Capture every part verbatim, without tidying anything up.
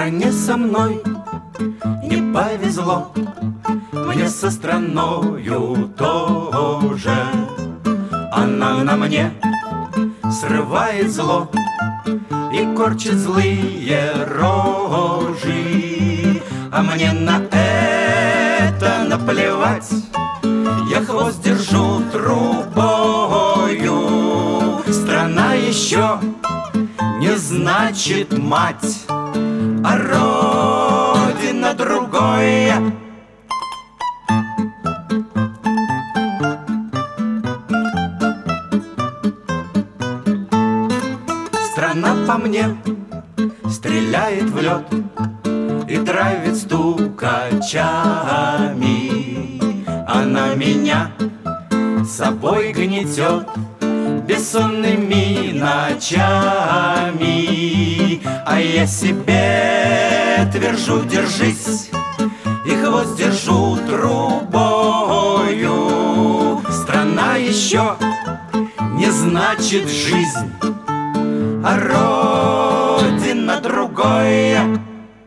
стране со мной не повезло, мне со страною тоже. Она на мне срывает зло и корчит злые рожи, а мне на это наплевать. Я хвост держу трубою. Страна еще не значит мать, а родина другое. Страна по мне стреляет в лед и травит стукачами. Она меня собой гнетет бессонными ночами, а я себе твержу: держись, и хвост держу трубою. Страна еще не значит жизнь, а родина другое.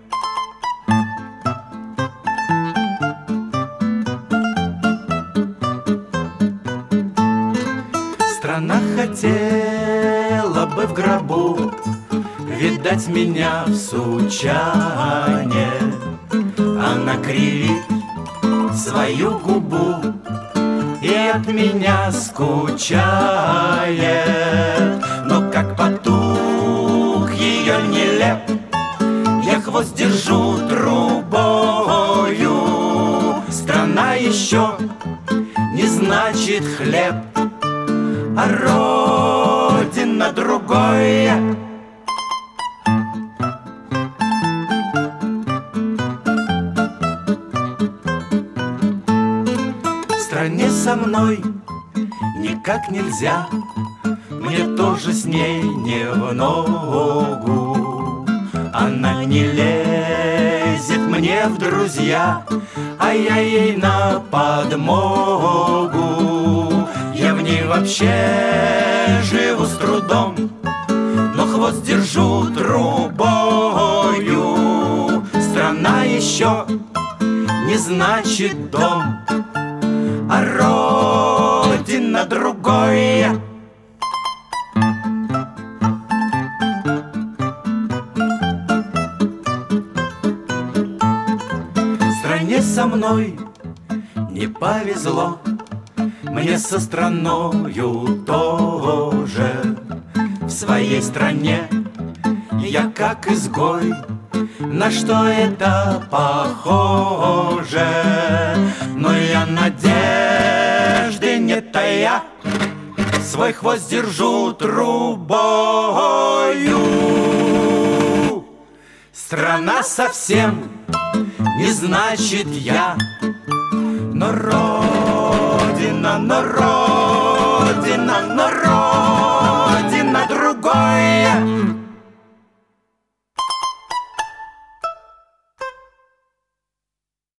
Страна хотела бы в гробу видать меня в сучане. Она кривит свою губу и от меня скучает. Но как потух ее нелеп, я хвост держу трубою. Страна еще не значит хлеб, а родина другое. В стране со мной никак нельзя, мне тоже с ней не в ногу. Она не лезет мне в друзья, а я ей на подмогу. Я в ней вообще живу с трудом, но хвост держу трубою. Страна еще не значит дом, а родина другое. В стране со мной не повезло, мне со страною тоже. В своей стране я как изгой, на что это похоже? Но я надежды не тая, свой хвост держу трубою. Страна совсем не значит я, но родина, но родина